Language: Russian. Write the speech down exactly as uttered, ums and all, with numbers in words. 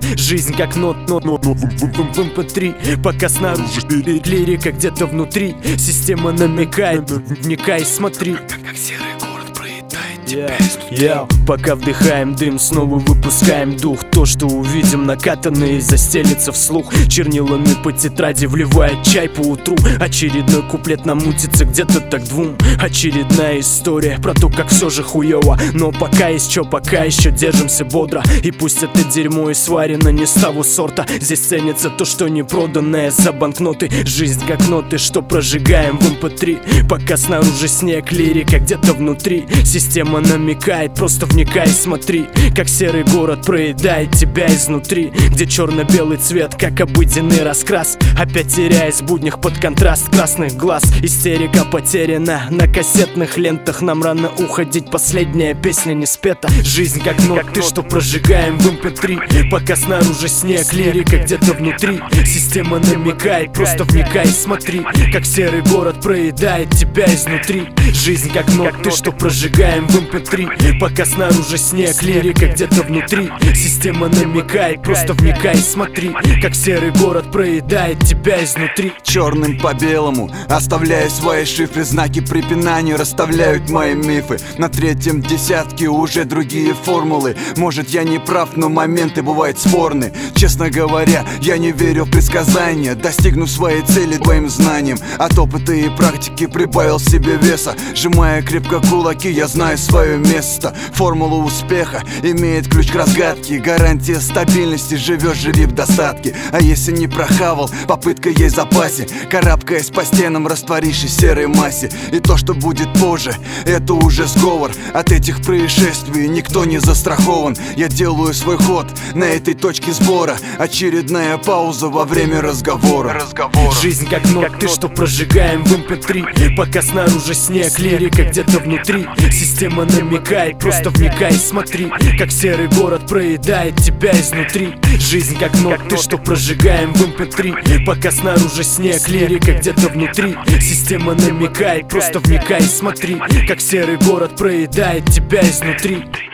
Жизнь как нот, нот, нот, нот, в эм пэ три. Пока снаружи лирика где-то внутри. Система намекает, вникай, смотри. Как серый город проедает тебя Yeah, yeah. Пока вдыхаем дым, снова выпускаем дух. То, что увидим, накатанные, застелится вслух. Чернилами по тетради вливает чай по утру. Очередной куплет намутится где-то так двум. Очередная история про то, как все же хуёво. Но пока есть чё, пока еще держимся бодро. И пусть это дерьмо и сварено не с того сорта. Здесь ценится то, что не проданное за банкноты. Жизнь как ноты, что прожигаем в эм пэ три. Пока снаружи снег, лирика где-то внутри. Система намекает, просто вникай и смотри. Как серый город проедает тебя изнутри. Где черно-белый цвет, как обыденный раскрас. Опять теряясь в буднях под контраст красных глаз. Истерика потеряна на кассетных лентах. Нам рано уходить, последняя песня не спета. Жизнь как ноты, что прожигаем в эм пэ три. Пока снаружи снег, лирика где-то внутри. Система намекает, просто вникай и смотри. Как серый город проедает тебя изнутри. Жизнь как ноты, что прожигаем в эм пэ три. Пока снаружи снег, лирика где-то внутри. Система намекает, просто вникай и смотри. Как серый город проедает тебя изнутри. Черным по белому, оставляя свои шифры. Знаки препинания расставляют мои мифы. На третьем десятке уже другие формулы. Может, я не прав, но моменты бывают спорны. Честно говоря, я не верю в предсказания. Достигну своей цели твоим знанием. От опыта и практики прибавил себе веса. Сжимая крепко кулаки, я знаю свое место. Формула успеха имеет ключ к разгадке. Гарантия стабильности, живешь, живи в достатке. А если не прохавал, попытка есть в запасе. Карабкаясь по стенам, растворившись в серой массе. И то, что будет позже, это уже сговор. От этих происшествий никто не застрахован. Я делаю свой ход на этой точке сбора. Очередная пауза во время разговора, разговора. Жизнь как ноты, что прожигаем в эм пэ три. Пока снаружи снег, лирика где-то внутри. Система намекает, просто вникай и смотри. Как серый город проедает тебя изнутри. Жизнь как ноты, что прожигаем в эм пэ три. Пока снаружи снег, лирика где-то внутри. Система намекает, просто вникай и смотри. Как серый город проедает тебя изнутри.